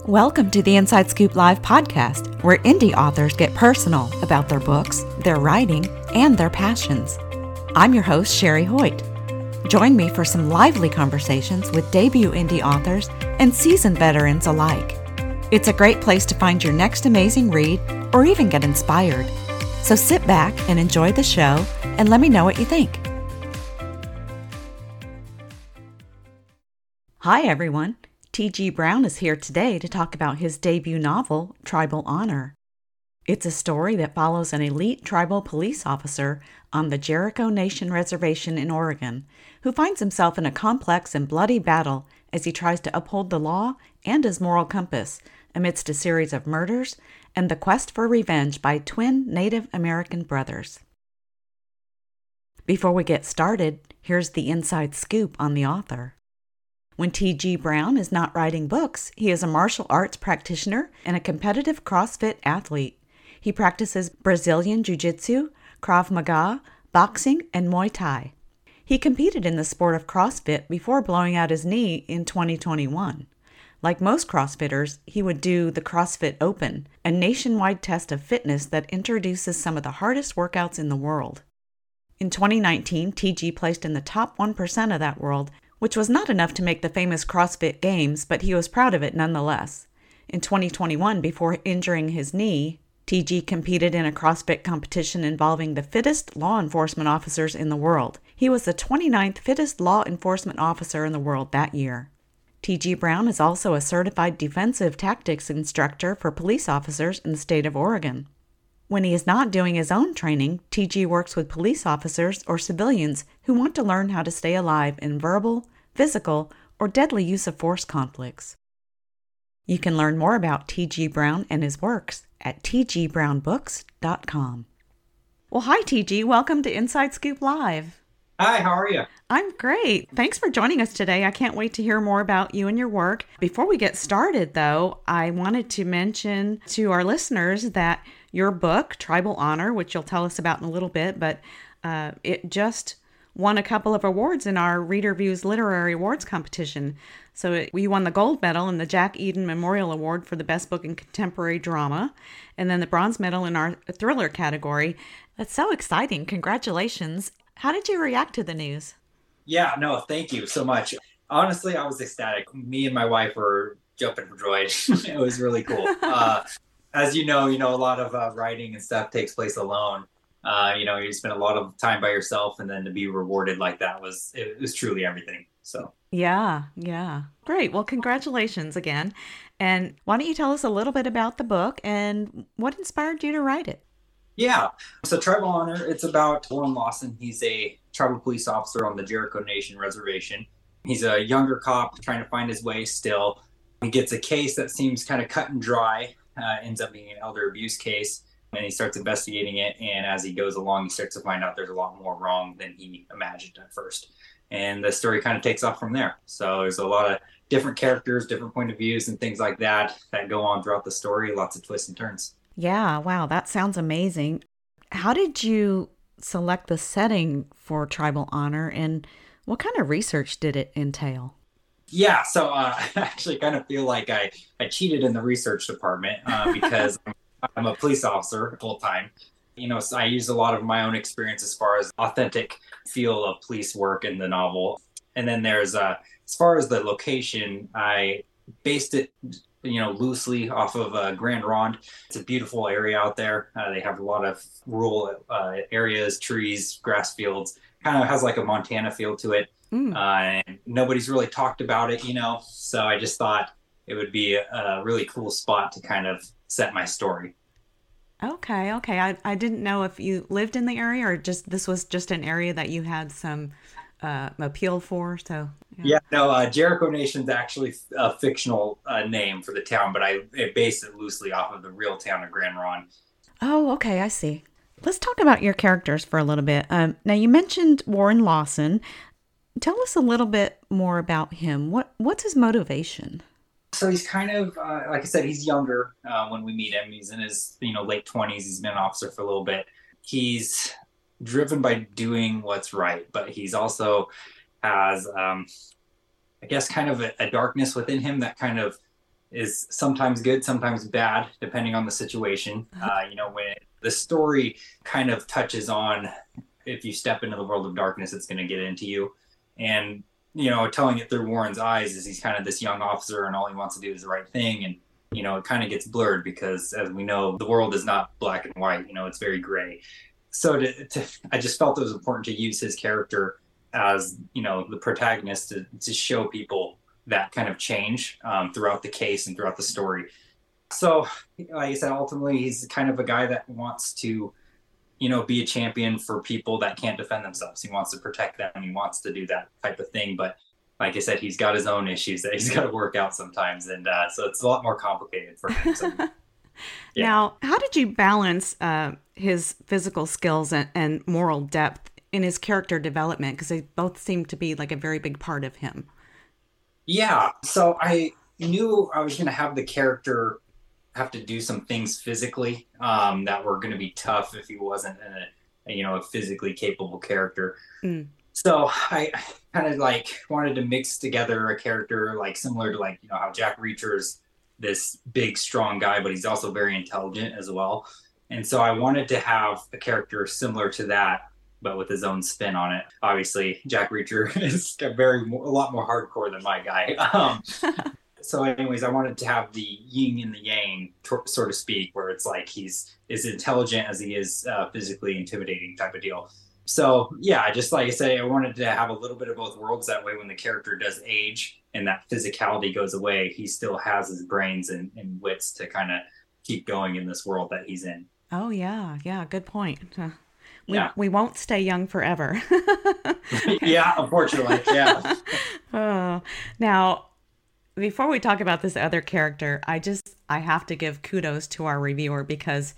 Welcome to the Inside Scoop Live podcast, where indie authors get personal about their books, their writing, and their passions. I'm your host, Sherry Hoyt. Join me for some lively conversations with debut indie authors and seasoned veterans alike. It's a great place to find your next amazing read or even get inspired. So sit back and enjoy the show and let me know what you think. Hi, everyone. T.G. Brown is here today to talk about his debut novel, Tribal Honor. It's a story that follows an elite tribal police officer on the Jericho Nation Reservation in Oregon, who finds himself in a complex and bloody battle as he tries to uphold the law and his moral compass amidst a series of murders and the quest for revenge by twin Native American brothers. Before we get started, here's the inside scoop on the author. When T.G. Brown is not writing books, he is a martial arts practitioner and a competitive CrossFit athlete. He practices Brazilian Jiu-Jitsu, Krav Maga, boxing, and Muay Thai. He competed in the sport of CrossFit before blowing out his knee in 2021. Like most CrossFitters, he would do the CrossFit Open, a nationwide test of fitness that introduces some of the hardest workouts in the world. In 2019, T.G. placed in the top 1% of that world, which was not enough to make the famous CrossFit Games, but he was proud of it nonetheless. In 2021, before injuring his knee, T.G. competed in a CrossFit competition involving the fittest law enforcement officers in the world. He was the 29th fittest law enforcement officer in the world that year. T.G. Brown is also a certified defensive tactics instructor for police officers in the state of Oregon. When he is not doing his own training, T.G. works with police officers or civilians who want to learn how to stay alive in verbal, physical, or deadly use of force conflicts. You can learn more about T.G. Brown and his works at tgbrownbooks.com. Well, hi, T.G. Welcome to Inside Scoop Live. Hi, how are you? I'm great. Thanks for joining us today. I can't wait to hear more about you and your work. Before we get started, though, I wanted to mention to our listeners that your book, Tribal Honor, which you'll tell us about in a little bit, but it just won a couple of awards in our Reader Views Literary Awards competition. So we won the gold medal in the Jack Eden Memorial Award for the best book in contemporary drama, and then the bronze medal in our thriller category. That's so exciting. Congratulations. How did you react to the news? Yeah, no, thank you so much. Honestly, I was ecstatic. Me and my wife were jumping for joy. It was really cool. As you know, a lot of writing and stuff takes place alone. You spend a lot of time by yourself, and then to be rewarded like that was truly everything. So yeah. Great. Well, congratulations again. And why don't you tell us a little bit about the book and what inspired you to write it? Yeah. So Tribal Honor, it's about Warren Lawson. He's a tribal police officer on the Jericho Nation Reservation. He's a younger cop trying to find his way still. He gets a case that seems kind of cut and dry, ends up being an elder abuse case, and he starts investigating it. And as he goes along, he starts to find out there's a lot more wrong than he imagined at first. And the story kind of takes off from there. So there's a lot of different characters, different point of views, and things like that go on throughout the story. Lots of twists and turns. Yeah, wow, that sounds amazing. How did you select the setting for Tribal Honor, and what kind of research did it entail? Yeah, so I actually kind of feel like I cheated in the research department because I'm a police officer full time. So I use a lot of my own experience as far as authentic feel of police work in the novel. And then there's, as far as the location, I based it loosely off of Grand Ronde. It's a beautiful area out there. They have a lot of rural areas, trees, grass fields. Kind of has like a Montana feel to it. And nobody's really talked about it, so I just thought it would be a really cool spot to kind of set my story. Okay. I didn't know if you lived in the area or this was just an area that you had some appeal for. So yeah, no, Jericho Nation's actually a fictional name for the town, but I based it loosely off of the real town of Grand Ronde. Oh, okay, I see. Let's talk about your characters for a little bit. Now, you mentioned Warren Lawson. Tell us a little bit more about him. What's his motivation? So he's kind of, like I said, he's younger when we meet him. He's in his late 20s. He's been an officer for a little bit. He's driven by doing what's right, but he's also has, I guess, kind of a darkness within him that kind of is sometimes good, sometimes bad, depending on the situation. When the story kind of touches on, if you step into the world of darkness, it's going to get into you. And, telling it through Warren's eyes is he's kind of this young officer and all he wants to do is the right thing. And, it kind of gets blurred because, as we know, the world is not black and white, it's very gray. So I just felt it was important to use his character as, the protagonist to show people that kind of change throughout the case and throughout the story. So, like I said, ultimately, he's kind of a guy that wants to, be a champion for people that can't defend themselves. He wants to protect them. He wants to do that type of thing. But like I said, he's got his own issues that he's got to work out sometimes. And so it's a lot more complicated for him. So, yeah. Now, how did you balance his physical skills and moral depth in his character development? Because they both seem to be like a very big part of him. Yeah. So I knew I was going to have the character have to do some things physically that were going to be tough if he wasn't a physically capable character. So I kind of wanted to mix together a character similar to how Jack Reacher's this big strong guy, but he's also very intelligent as well. And so I wanted to have a character similar to that, but with his own spin on it. Obviously, Jack Reacher is a lot more hardcore than my guy. So anyways, I wanted to have the yin and the yang, so to speak, where it's he's as intelligent as he is physically intimidating type of deal. So yeah, just like I say, I wanted to have a little bit of both worlds. That way, when the character does age and that physicality goes away, he still has his brains and wits to kind of keep going in this world that he's in. Oh, yeah. Yeah, good point. We won't stay young forever. Yeah, unfortunately. Yeah. Now, before we talk about this other character, I have to give kudos to our reviewer because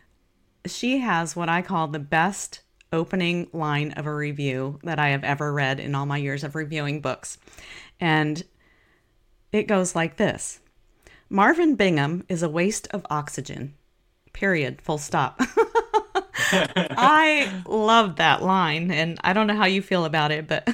she has what I call the best opening line of a review that I have ever read in all my years of reviewing books. And it goes like this. Marvin Bingham is a waste of oxygen. Period. Full stop. I loved that line, and I don't know how you feel about it, but...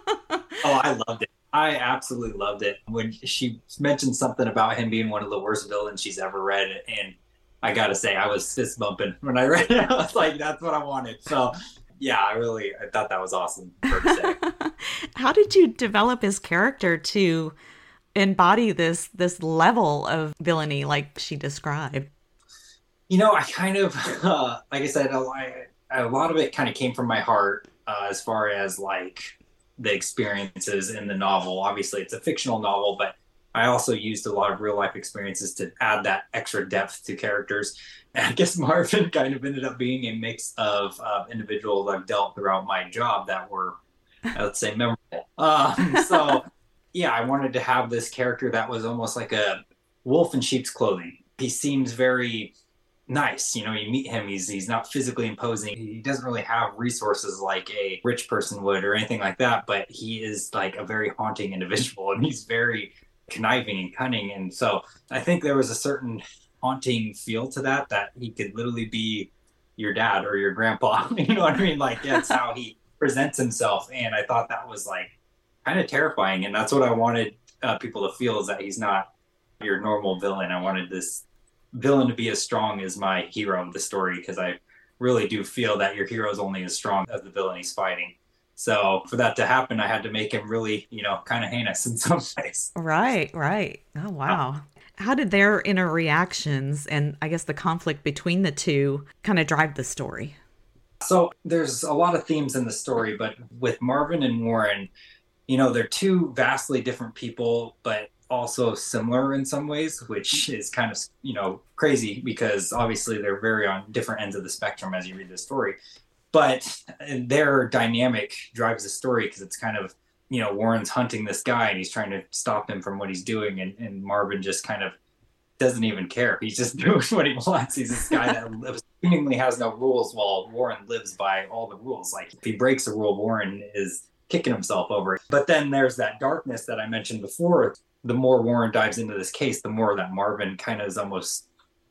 Oh, I loved it. I absolutely loved it. When she mentioned something about him being one of the worst villains she's ever read, and I gotta say, I was fist bumping when I read it. I was like, that's what I wanted. So, yeah, I thought that was awesome for her to say. How did you develop his character to embody this level of villainy like she described? I kind of, like I said, a lot of it kind of came from my heart as far as the experiences in the novel. Obviously, it's a fictional novel, but I also used a lot of real life experiences to add that extra depth to characters. And I guess Marvin kind of ended up being a mix of individuals I've dealt throughout my job that were, let's say, memorable. So, yeah, I wanted to have this character that was almost like a wolf in sheep's clothing. He seems very nice. You meet him, he's not physically imposing. He doesn't really have resources like a rich person would or anything like that, but he is a very haunting individual, and he's very conniving and cunning. And so I think there was a certain haunting feel to that he could literally be your dad or your grandpa. You know what I mean? That's how he presents himself. And I thought that was kind of terrifying. And that's what I wanted people to feel, is that he's not your normal villain. I wanted this villain to be as strong as my hero of the story, because I really do feel that your hero is only as strong as the villain he's fighting. So for that to happen, I had to make him really, kind of heinous in some ways. Right. Oh, wow. How did their interreactions and I guess the conflict between the two kind of drive the story? So there's a lot of themes in the story, but with Marvin and Warren, they're two vastly different people, but also similar in some ways, which is kind of, crazy, because obviously they're very on different ends of the spectrum as you read the story. But their dynamic drives the story, because it's kind of, Warren's hunting this guy and he's trying to stop him from what he's doing. And Marvin just kind of doesn't even care. He's just doing what he wants. He's this guy that seemingly has no rules, while Warren lives by all the rules. If he breaks a rule, Warren is kicking himself over it. But then there's that darkness that I mentioned before. The more Warren dives into this case, the more that Marvin kind of is almost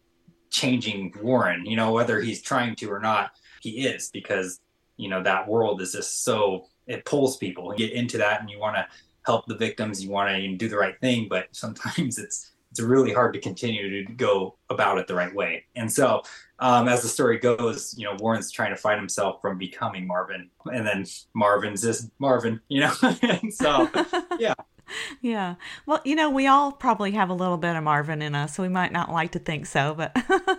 changing Warren, whether he's trying to or not, he is, because, that world is just so, it pulls people. You get into that and you want to help the victims, you want to do the right thing, but sometimes it's it's really hard to continue to go about it the right way. And so, as the story goes, Warren's trying to fight himself from becoming Marvin, and then Marvin's just Marvin, and so, yeah. Yeah. Well, we all probably have a little bit of Marvin in us. We might not like to think so, but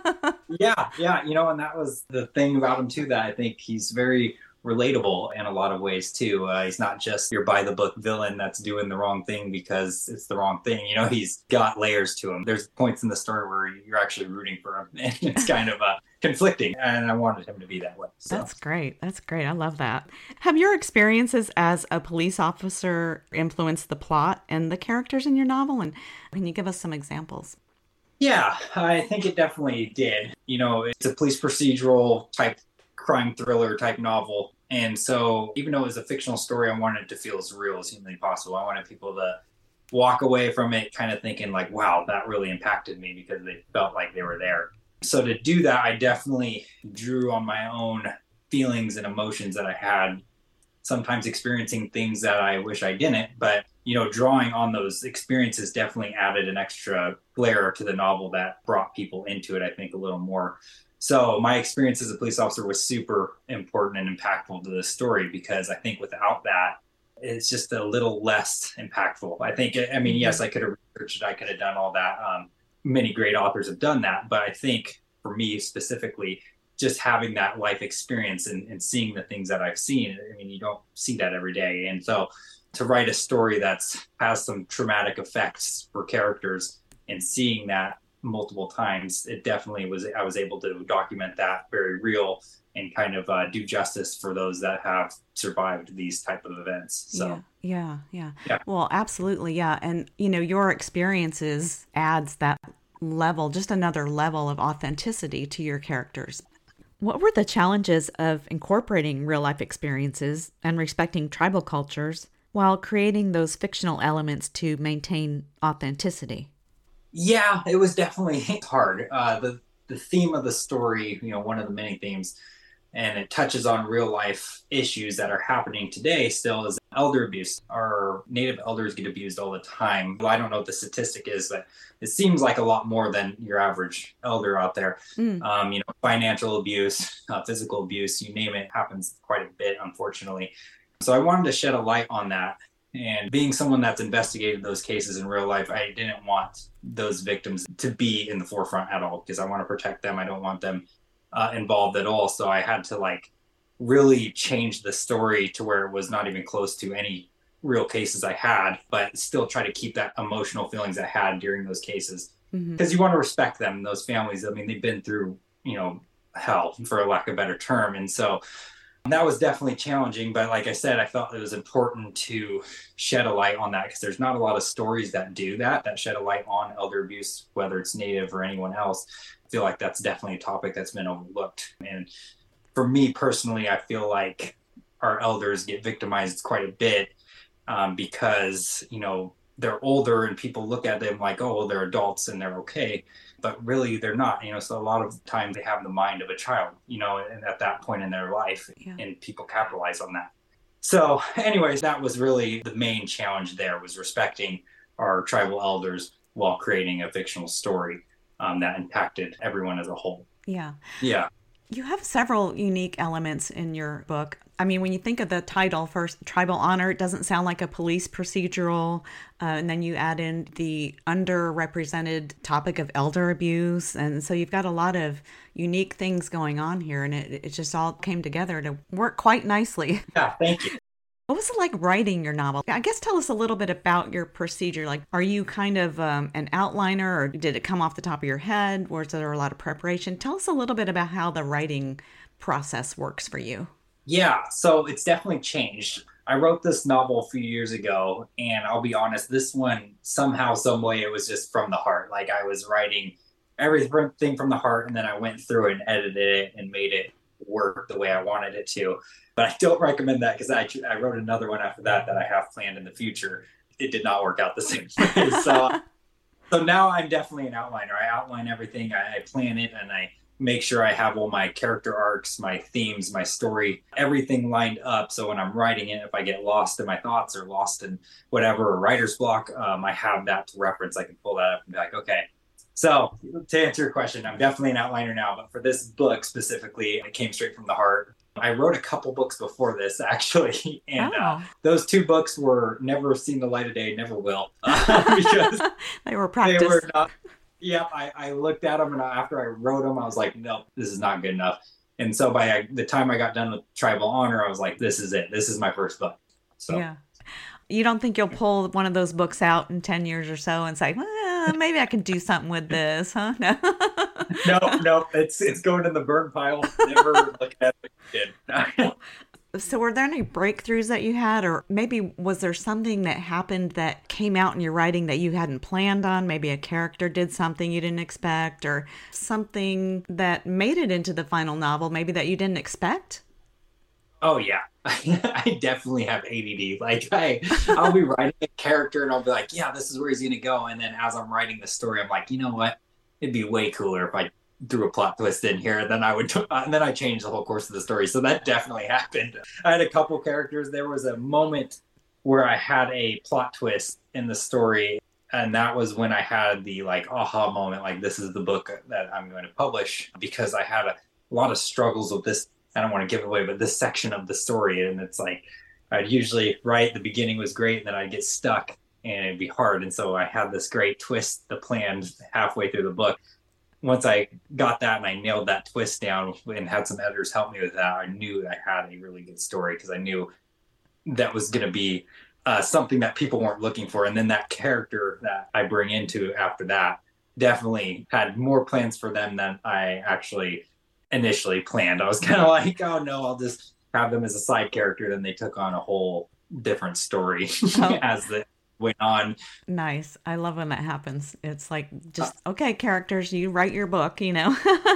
Yeah, and that was the thing about him too, that I think he's very relatable in a lot of ways too. He's not just your by the book villain that's doing the wrong thing because it's the wrong thing. He's got layers to him. There's points in the story where you're actually rooting for him, and it's kind of conflicting. And I wanted him to be that way. So. That's great. That's great. I love that. Have your experiences as a police officer influenced the plot and the characters in your novel? And can you give us some examples? Yeah, I think it definitely did. It's a police procedural type crime thriller type novel. And so even though it was a fictional story, I wanted it to feel as real as humanly possible. I wanted people to walk away from it kind of thinking like, wow, that really impacted me, because they felt like they were there. So to do that, I definitely drew on my own feelings and emotions that I had, sometimes experiencing things that I wish I didn't, but drawing on those experiences definitely added an extra layer to the novel that brought people into it, I think, a little more. So my experience as a police officer was super important and impactful to the story, because I think without that, it's just a little less impactful. I think, yes, I could have researched it. I could have done all that. Many great authors have done that. But I think for me specifically, just having that life experience and seeing the things that I've seen, you don't see that every day. And so to write a story that's has some traumatic effects for characters and seeing that multiple times, it definitely was, I was able to document that very real and kind of do justice for those that have survived these type of events. So yeah. Well, absolutely. Yeah. And your experiences adds that level, just another level of authenticity to your characters. What were the challenges of incorporating real life experiences and respecting tribal cultures while creating those fictional elements to maintain authenticity? Yeah, it was definitely hard. The theme of the story, one of the many themes, and it touches on real life issues that are happening today still, is elder abuse. Our native elders get abused all the time. Well, I don't know what the statistic is, but it seems like a lot more than your average elder out there. Financial abuse, physical abuse, you name it, happens quite a bit, unfortunately. So I wanted to shed a light on that. And being someone that's investigated those cases in real life, I didn't want those victims to be in the forefront at all, because I want to protect them. I don't want them involved at all. So I had to really change the story to where it was not even close to any real cases I had, but still try to keep that emotional feelings I had during those cases, because you want to respect them, those families. They've been through, hell, for lack of a better term. And so that was definitely challenging, but like I said, I felt it was important to shed a light on that, because there's not a lot of stories that do that shed a light on elder abuse, whether it's Native or anyone else. I feel like that's definitely a topic that's been overlooked. And for me personally, I feel like our elders get victimized quite a bit because, they're older and people look at them like, oh, well, they're adults and they're okay. But really they're not, so a lot of times they have the mind of a child, and at that point in their life, and people capitalize on that. So anyways, that was really the main challenge there, was respecting our tribal elders while creating a fictional story that impacted everyone as a whole. Yeah. Yeah. You have several unique elements in your book. When you think of the title first, Tribal Honor, it doesn't sound like a police procedural. And then you add in the underrepresented topic of elder abuse. And so you've got a lot of unique things going on here. And it just all came together to work quite nicely. Yeah, thank you. What was it like writing your novel? I guess tell us a little bit about your procedure. Are you kind of an outliner, or did it come off the top of your head? Was there a lot of preparation? Tell us a little bit about how the writing process works for you. Yeah, so it's definitely changed. I wrote this novel a few years ago, and I'll be honest, this one, somehow, some way, it was just from the heart. I was writing everything from the heart, and then I went through and edited it and made it work the way I wanted it to. But I don't recommend that, because I wrote another one after that I have planned in the future. It did not work out the same way. So now I'm definitely an outliner. I outline everything. I plan it, and I make sure I have all my character arcs, my themes, my story, everything lined up. So when I'm writing it, if I get lost in my thoughts or lost in whatever, writer's block, I have that to reference. I can pull that up and be like, okay. So to answer your question, I'm definitely an outliner now, but for this book specifically, it came straight from the heart. I wrote a couple books before this, actually, and those two books were never seen the light of day, never will, because they were practice. They were not. Yeah, I looked at them, and after I wrote them, I was like, nope, this is not good enough. And so by the time I got done with Tribal Honor, I was like, this is it. This is my first book. So yeah. You don't think you'll pull one of those books out in 10 years or so and say, well, maybe I can do something with this, huh? No. No, it's going in the burn pile. Never look at it again. So were there any breakthroughs that you had, or maybe was there something that happened that came out in your writing that you hadn't planned on? Maybe a character did something you didn't expect, or something that made it into the final novel, maybe that you didn't expect? Oh yeah. I definitely have ADD. Like I'll be writing a character and I'll be like, yeah, this is where he's going to go. And then as I'm writing the story, I'm like, you know what? It'd be way cooler if I threw a plot twist in here. Then and then I changed the whole course of the story. So that definitely happened. I had a couple characters. There was a moment where I had a plot twist in the story. And that was when I had the like aha moment, like this is the book that I'm going to publish, because I had a lot of struggles with this. I don't want to give it away, but this section of the story. And it's like, I'd usually write, the beginning was great, and then I'd get stuck and it'd be hard. And so I had this great twist, the plan halfway through the book. Once I got that and I nailed that twist down and had some editors help me with that, I knew I had a really good story, because I knew that was going to be something that people weren't looking for. And then that character that I bring into after that definitely had more plans for them than I actually initially planned. I was kind of like, oh no, I'll just have them as a side character. Then they took on a whole different story as it went on. Nice. I love when that happens. It's like, just, okay, characters, you write your book, Yeah.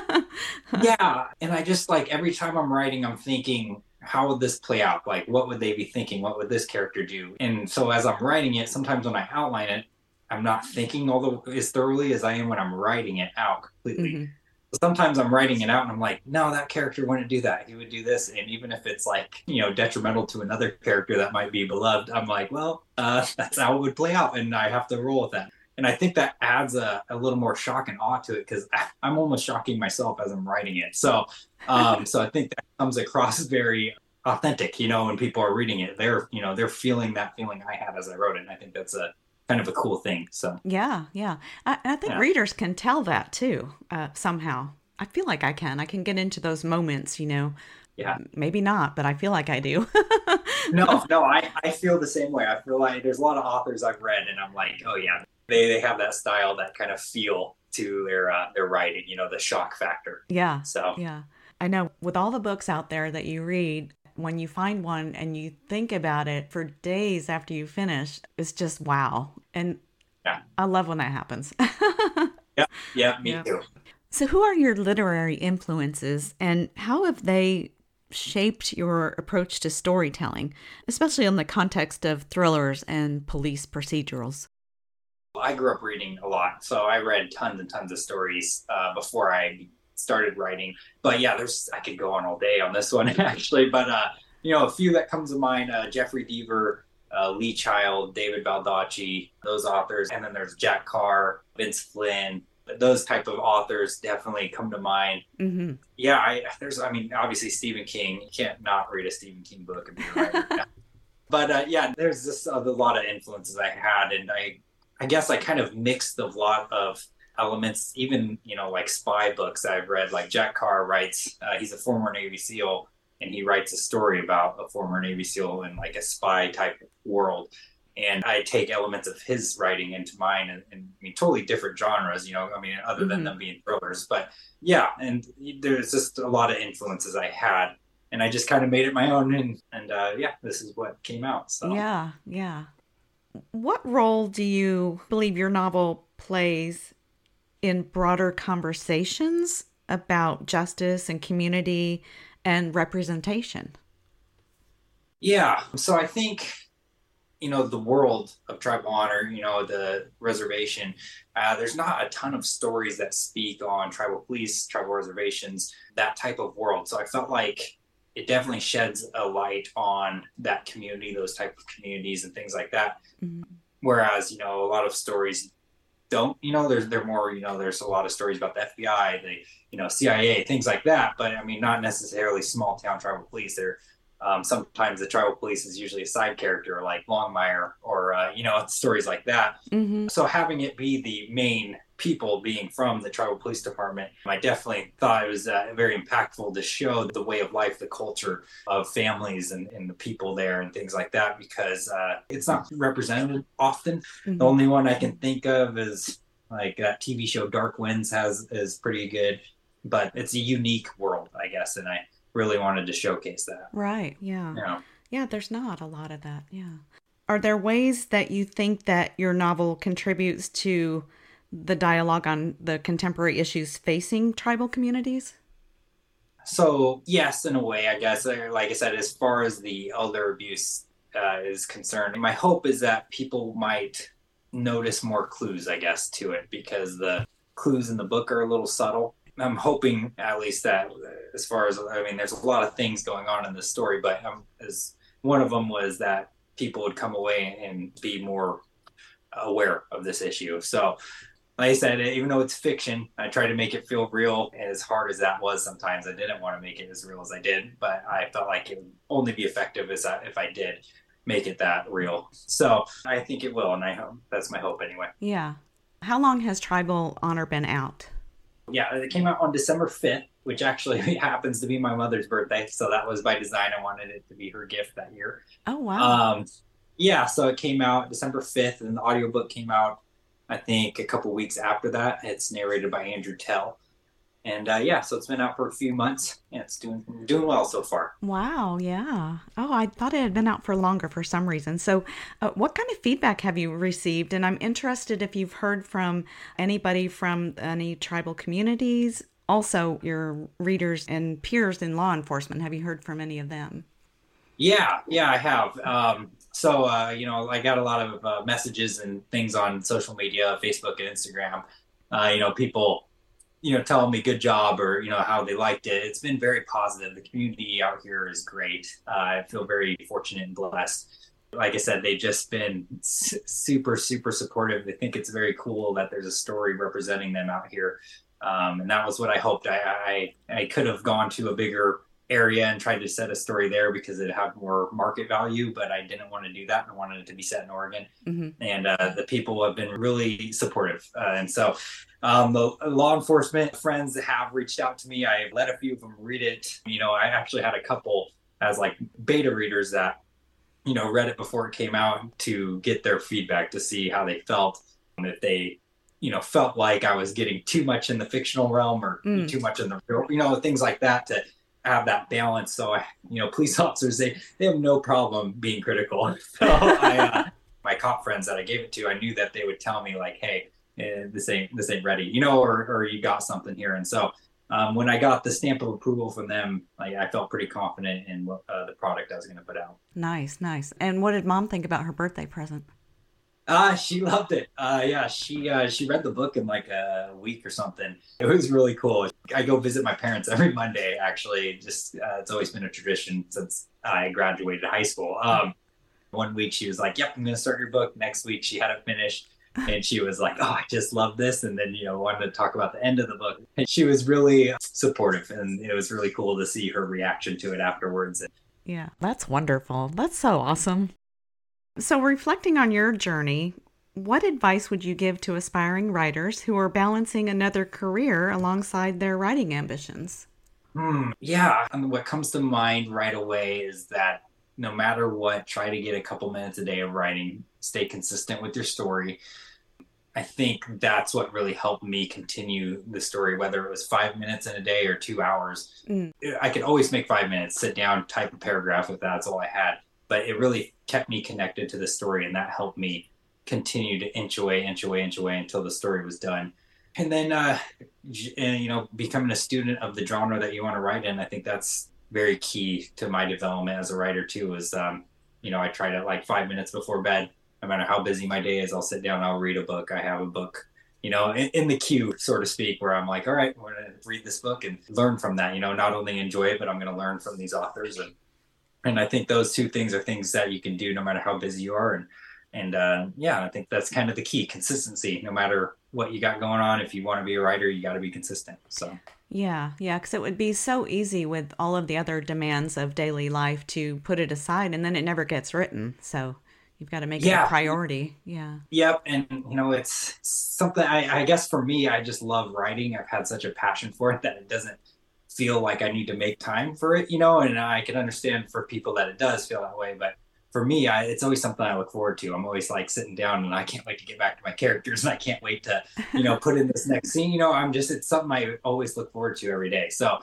And I just like, every time I'm writing, I'm thinking, how would this play out? Like, what would they be thinking? What would this character do? And so as I'm writing it, sometimes when I outline it, I'm not thinking as thoroughly as I am when I'm writing it out completely. Mm-hmm. Sometimes I'm writing it out and I'm like, no, that character wouldn't do that. He would do this. And even if it's like, detrimental to another character that might be beloved, I'm like, well, that's how it would play out. And I have to roll with that. And I think that adds a little more shock and awe to it, because I'm almost shocking myself as I'm writing it. So I think that comes across very authentic, when people are reading it, they're feeling that feeling I had as I wrote it. And I think that's a kind of a cool thing. So yeah. I think readers can tell that too, somehow. I feel like I can get into those moments, Yeah. Maybe not, but I feel like I do. No, I feel the same way. I feel like there's a lot of authors I've read and I'm like, oh yeah, they have that style, that kind of feel to their writing, the shock factor. Yeah. So yeah, I know with all the books out there that you read, when you find one and you think about it for days after you finish, it's just wow. And yeah. I love when that happens. Yeah, me too. So who are your literary influences, and how have they shaped your approach to storytelling, especially in the context of thrillers and police procedurals? I grew up reading a lot, so I read tons and tons of stories before I started writing. But yeah, I could go on all day on this one actually. But a few that comes to mind: Jeffrey Deaver, Lee Child, David Baldacci, those authors, and then there's Jack Carr, Vince Flynn. Those type of authors definitely come to mind. Mm-hmm. Yeah, obviously Stephen King. You can't not read a Stephen King book and be a writer. But there's just a lot of influences I had, and I guess I kind of mixed a lot of elements, even, like spy books I've read. Like Jack Carr writes, he's a former Navy SEAL, and he writes a story about a former Navy SEAL in like a spy type world. And I take elements of his writing into mine, and totally different genres, other than them being thrillers. But yeah, and there's just a lot of influences I had, and I just kind of made it my own. And this is what came out. So Yeah. What role do you believe your novel plays in broader conversations about justice and community and representation? Yeah. So I think, the world of tribal honor, the reservation, there's not a ton of stories that speak on tribal police, tribal reservations, that type of world. So I felt like it definitely sheds a light on that community, those type of communities and things like that. Mm-hmm. Whereas, a lot of stories don't, they're more, there's a lot of stories about the FBI, the, CIA, things like that. But I mean, not necessarily small town tribal police. They're sometimes the tribal police is usually a side character like Longmire or, stories like that. Mm-hmm. So having it be the main people being from the tribal police department, I definitely thought it was very impactful to show the way of life, the culture of families and the people there and things like that, because it's not represented often. Mm-hmm. The only one I can think of is like that TV show Dark Winds is pretty good, but it's a unique world, I guess, and I really wanted to showcase that. Right. Yeah. Yeah, there's not a lot of that. Yeah. Are there ways that you think that your novel contributes to the dialogue on the contemporary issues facing tribal communities? So, yes, in a way, I guess. Like I said, as far as the elder abuse is concerned, my hope is that people might notice more clues, I guess, to it, because the clues in the book are a little subtle. I'm hoping at least that as far as, there's a lot of things going on in this story, but as one of them was that people would come away and be more aware of this issue. So, like I said, even though it's fiction, I try to make it feel real. As hard as that was sometimes, I didn't want to make it as real as I did, but I felt like it would only be effective if I did make it that real. So I think it will, and I hope that's my hope anyway. Yeah. How long has Tribal Honor been out? Yeah, it came out on December 5th, which actually happens to be my mother's birthday. So that was by design. I wanted it to be her gift that year. Oh, wow. Yeah, so it came out December 5th, and the audiobook came out, I think, a couple weeks after that. It's narrated by Andrew Tell. And so it's been out for a few months, and it's doing well so far. Wow, yeah. Oh, I thought it had been out for longer for some reason. So what kind of feedback have you received? And I'm interested if you've heard from anybody from any tribal communities, also your readers and peers in law enforcement. Have you heard from any of them? Yeah, I have. So, I got a lot of messages and things on social media, Facebook and Instagram, people telling me good job or, how they liked it. It's been very positive. The community out here is great. I feel very fortunate and blessed. Like I said, they've just been super, super supportive. They think it's very cool that there's a story representing them out here. And that was what I hoped. I could have gone to a bigger area and tried to set a story there because it had more market value, but I didn't want to do that. I wanted it to be set in Oregon. Mm-hmm. And the people have been really supportive. And so the law enforcement friends that have reached out to me, I've let a few of them read it. I actually had a couple as like beta readers that, read it before it came out to get their feedback to see how they felt. If they, felt like I was getting too much in the fictional realm or too much in the real, things like that to have that balance. So, police officers, they have no problem being critical. So my cop friends that I gave it to, I knew that they would tell me like, hey, this ain't ready, or you got something here. And so when I got the stamp of approval from them, I felt pretty confident in what the product I was going to put out. Nice. And what did Mom think about her birthday present? She loved it. She read the book in like a week or something. It was really cool. I go visit my parents every Monday, actually. Just it's always been a tradition since I graduated high school. One week she was like, yep, I'm going to start your book. Next week she had it finished. And she was like, oh, I just love this. And then, wanted to talk about the end of the book. And she was really supportive. And it was really cool to see her reaction to it afterwards. Yeah, that's wonderful. That's so awesome. So reflecting on your journey, what advice would you give to aspiring writers who are balancing another career alongside their writing ambitions? Yeah, what comes to mind right away is that no matter what, try to get a couple minutes a day of writing, stay consistent with your story. I think that's what really helped me continue the story, whether it was 5 minutes in a day or 2 hours. I could always make 5 minutes, sit down, type a paragraph if that's all I had. But it really kept me connected to the story, and that helped me continue to inch away until the story was done. And then, becoming a student of the genre that you want to write in, I think that's very key to my development as a writer too, is, I try to like 5 minutes before bed, no matter how busy my day is, I'll sit down, I'll read a book. I have a book, in the queue, so to speak, where I'm like, all right, I'm going to read this book and learn from that, not only enjoy it, but I'm going to learn from these authors. And I think those two things are things that you can do no matter how busy you are. And yeah, I think that's kind of the key: consistency. No matter what you got going on, if you want to be a writer, you got to be consistent. So yeah, because it would be so easy with all of the other demands of daily life to put it aside, and then it never gets written. So you've got to make it a priority. Yeah. Yep. And it's something I guess for me, I just love writing. I've had such a passion for it that it doesn't feel like I need to make time for it, and I can understand for people that it does feel that way. But for me, it's always something I look forward to. I'm always like sitting down and I can't wait to get back to my characters, and I can't wait to, put in this next scene. It's something I always look forward to every day. So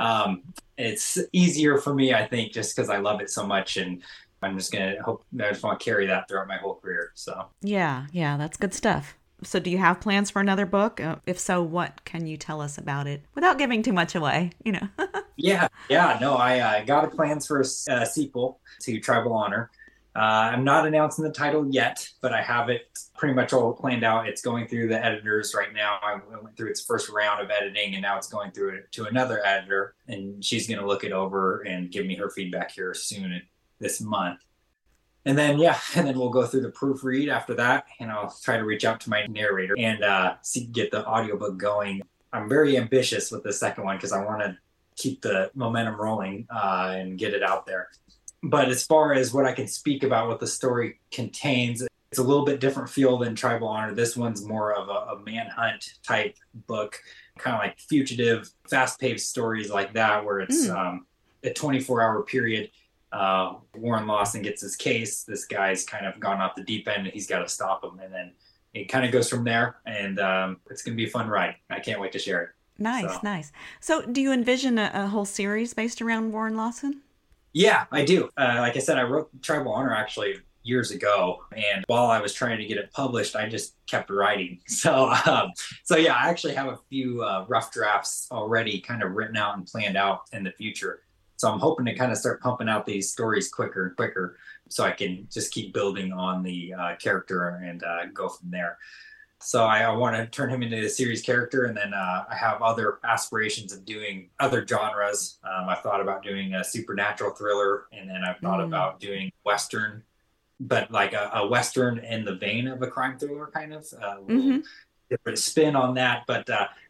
it's easier for me, I think, just because I love it so much. And I just want to carry that throughout my whole career. So yeah, that's good stuff. So do you have plans for another book? If so, what can you tell us about it without giving too much away, Yeah. No, I got plans for a sequel to Tribal Honor. I'm not announcing the title yet, but I have it pretty much all planned out. It's going through the editors right now. I went through its first round of editing, and now it's going through it to another editor, and she's going to look it over and give me her feedback here soon this month. And then we'll go through the proofread after that, and I'll try to reach out to my narrator and get the audiobook going. I'm very ambitious with the second one because I want to keep the momentum rolling and get it out there. But as far as what I can speak about what the story contains, it's a little bit different feel than Tribal Honor. This one's more of a manhunt type book, kind of like Fugitive, fast-paced stories like that, where it's a 24-hour period. Warren Lawson gets his case. This guy's kind of gone off the deep end, and he's got to stop him. And then it kind of goes from there. And it's going to be a fun ride. I can't wait to share it. Nice. So do you envision a whole series based around Warren Lawson? Yeah, I do. Like I said, I wrote Tribal Honor actually years ago, and while I was trying to get it published, I just kept writing. So yeah, I actually have a few rough drafts already kind of written out and planned out in the future. So I'm hoping to kind of start pumping out these stories quicker and quicker, so I can just keep building on the character and go from there. So I want to turn him into a series character, and then I have other aspirations of doing other genres. I've thought about doing a supernatural thriller, and then I've thought about doing Western, but like a Western in the vein of a crime thriller, kind of different spin on that. But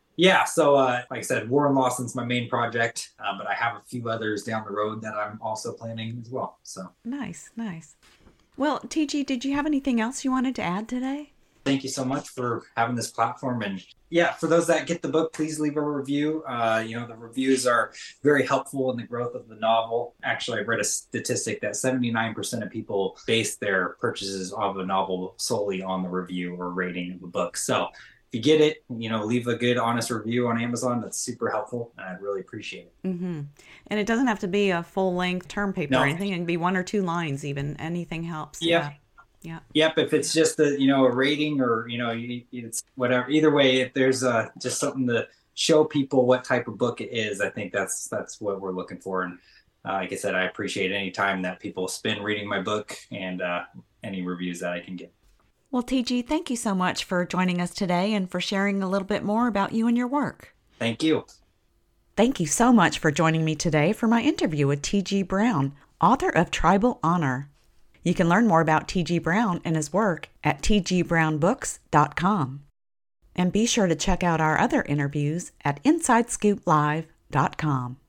so like I said, Warren Lawson's my main project, but I have a few others down the road that I'm also planning as well. So nice. Well, TG, did you have anything else you wanted to add today? Thank you so much for having this platform. And for those that get the book, please leave a review. The reviews are very helpful in the growth of the novel. Actually, I've read a statistic that 79% of people base their purchases of a novel solely on the review or rating of the book. So if you get it, leave a good, honest review on Amazon. That's super helpful, and I'd really appreciate it. Mm-hmm. And it doesn't have to be a full-length term paper or anything. It can be 1 or 2 lines even. Anything helps. Yeah. Yep. If it's just a rating or it's whatever. Either way, if there's just something to show people what type of book it is, I think that's what we're looking for. And like I said, I appreciate any time that people spend reading my book and any reviews that I can get. Well, TG, thank you so much for joining us today and for sharing a little bit more about you and your work. Thank you. Thank you so much for joining me today for my interview with T.G. Brown, author of Tribal Honor. You can learn more about T.G. Brown and his work at tgbrownbooks.com. And be sure to check out our other interviews at InsideScoopLive.com.